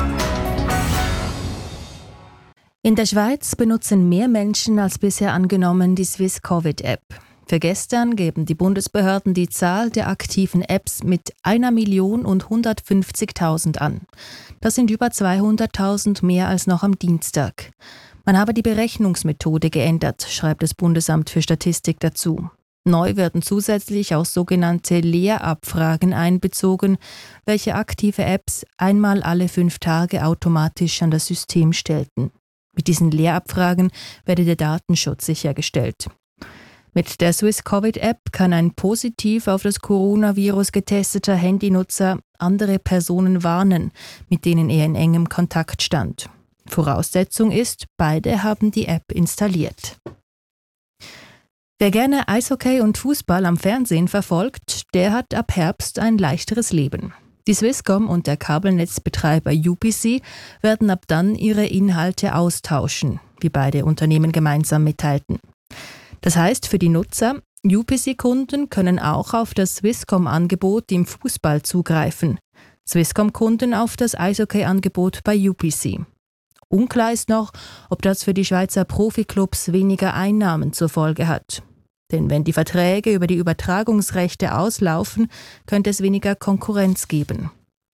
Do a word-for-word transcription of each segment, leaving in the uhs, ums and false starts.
In der Schweiz benutzen mehr Menschen als bisher angenommen die Swiss-Covid-App. Für gestern geben die Bundesbehörden die Zahl der aktiven Apps mit einer Million und hundertfünfzigtausend an. Das sind über zweihunderttausend mehr als noch am Dienstag. Man habe die Berechnungsmethode geändert, schreibt das Bundesamt für Statistik dazu. Neu werden zusätzlich auch sogenannte Leerabfragen einbezogen, welche aktive Apps einmal alle fünf Tage automatisch an das System stellten. Mit diesen Leerabfragen werde der Datenschutz sichergestellt. Mit der Swiss-Covid-App kann ein positiv auf das Coronavirus getesteter Handynutzer andere Personen warnen, mit denen er in engem Kontakt stand. Voraussetzung ist, beide haben die App installiert. Wer gerne Eishockey und Fußball am Fernsehen verfolgt, der hat ab Herbst ein leichteres Leben. Die Swisscom und der Kabelnetzbetreiber U P C werden ab dann ihre Inhalte austauschen, wie beide Unternehmen gemeinsam mitteilten. Das heißt für die Nutzer, U P C-Kunden können auch auf das Swisscom-Angebot im Fußball zugreifen, Swisscom-Kunden auf das Eishockey-Angebot bei U P C. Unklar ist noch, ob das für die Schweizer Profiklubs weniger Einnahmen zur Folge hat. Denn wenn die Verträge über die Übertragungsrechte auslaufen, könnte es weniger Konkurrenz geben.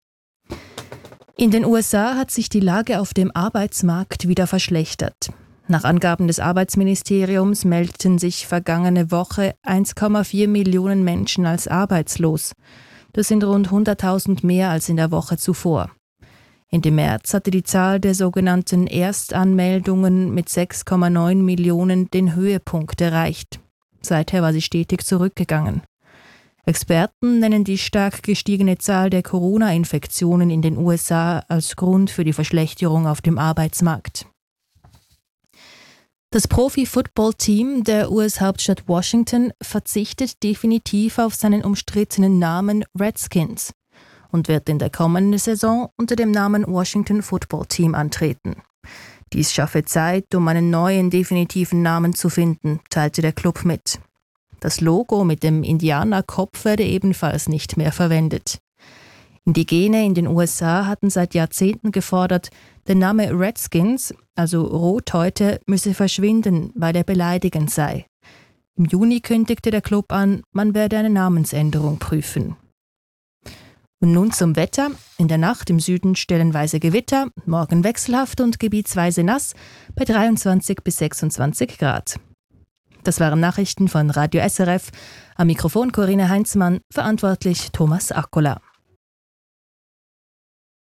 In den U S A hat sich die Lage auf dem Arbeitsmarkt wieder verschlechtert. Nach Angaben des Arbeitsministeriums meldeten sich vergangene Woche eins Komma vier Millionen Menschen als arbeitslos. Das sind rund hunderttausend mehr als in der Woche zuvor. Ende März hatte die Zahl der sogenannten Erstanmeldungen mit sechs Komma neun Millionen den Höhepunkt erreicht. Seither war sie stetig zurückgegangen. Experten nennen die stark gestiegene Zahl der Corona-Infektionen in den U S A als Grund für die Verschlechterung auf dem Arbeitsmarkt. Das Profi-Football-Team der U S-Hauptstadt Washington verzichtet definitiv auf seinen umstrittenen Namen Redskins und wird in der kommenden Saison unter dem Namen Washington Football Team antreten. Dies schaffe Zeit, um einen neuen definitiven Namen zu finden, teilte der Club mit. Das Logo mit dem Indianerkopf werde ebenfalls nicht mehr verwendet. Indigene in den U S A hatten seit Jahrzehnten gefordert, der Name Redskins, also Rothäute, müsse verschwinden, weil er beleidigend sei. Im Juni kündigte der Club an, man werde eine Namensänderung prüfen. Und nun zum Wetter. In der Nacht im Süden stellenweise Gewitter, morgen wechselhaft und gebietsweise nass bei dreiundzwanzig bis sechsundzwanzig Grad. Das waren Nachrichten von Radio S R F. Am Mikrofon Corinna Heinzmann, verantwortlich Thomas Akkola.